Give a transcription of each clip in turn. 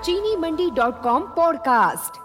चीनीमंडी.com podcast.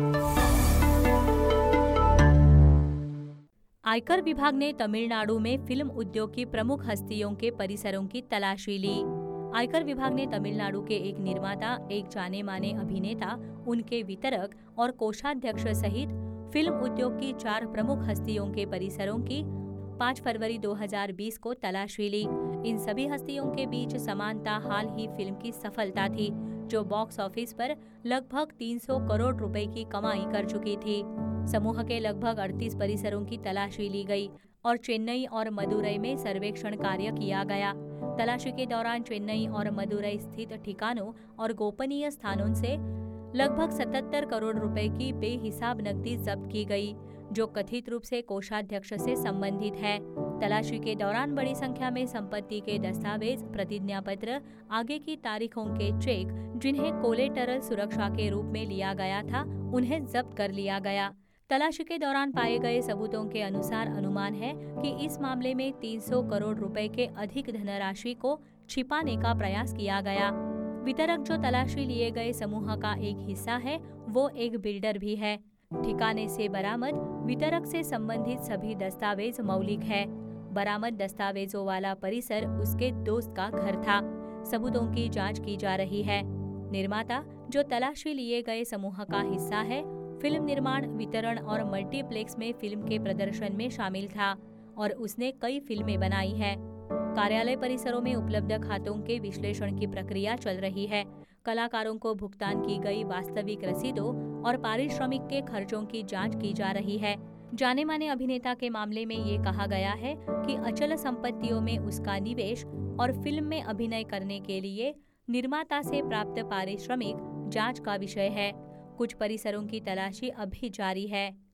आयकर विभाग ने तमिलनाडु में फिल्म उद्योग की प्रमुख हस्तियों के परिसरों की तलाशी ली। आयकर विभाग ने तमिलनाडु के एक निर्माता, एक जाने माने अभिनेता, उनके वितरक और कोषाध्यक्ष सहित फिल्म उद्योग की 4 प्रमुख हस्तियों के परिसरों की 5 फरवरी 2020 को तलाशी ली। इन सभी हस्तियों के बीच समानता हाल ही फिल्म की सफलता थी, जो बॉक्स ऑफिस पर लगभग 300 करोड़ रुपए की कमाई कर चुकी थी। समूह के लगभग 38 परिसरों की तलाशी ली गई और चेन्नई और मदुरई में सर्वेक्षण कार्य किया गया। तलाशी के दौरान चेन्नई और मदुरई स्थित ठिकानों और गोपनीय स्थानों से लगभग 77 करोड़ रुपए की बेहिसाब नकदी जब्त की गई, जो कथित रूप से कोषाध्यक्ष से संबंधित है। तलाशी के दौरान बड़ी संख्या में संपत्ति के दस्तावेज, प्रतिज्ञा पत्र, आगे की तारीखों के चेक, जिन्हें कोलेटरल सुरक्षा के रूप में लिया गया था, उन्हें जब्त कर लिया गया। तलाशी के दौरान पाए गए सबूतों के अनुसार अनुमान है कि इस मामले में 300 करोड़ रुपए के अधिक धनराशि को छिपाने का प्रयास किया गया। वितरक, जो तलाशी लिए गए समूह का एक हिस्सा है, वो एक बिल्डर भी है। ठिकाने से बरामद वितरक से संबंधित सभी दस्तावेज मौलिक है। बरामद दस्तावेजों वाला परिसर उसके दोस्त का घर था। सबूतों की जांच की जा रही है। निर्माता, जो तलाशी लिए गए समूह का हिस्सा है, फिल्म निर्माण, वितरण और मल्टीप्लेक्स में फिल्म के प्रदर्शन में शामिल था और उसने कई फिल्में बनाई है। कार्यालय परिसरों में उपलब्ध खातों के विश्लेषण की प्रक्रिया चल रही है। कलाकारों को भुगतान की गई वास्तविक रसीदों और पारिश्रमिक के खर्चों की जांच की जा रही है। जाने माने अभिनेता के मामले में ये कहा गया है कि अचल संपत्तियों में उसका निवेश और फिल्म में अभिनय करने के लिए निर्माता से प्राप्त पारिश्रमिक जांच का विषय है। कुछ परिसरों की तलाशी अभी जारी है।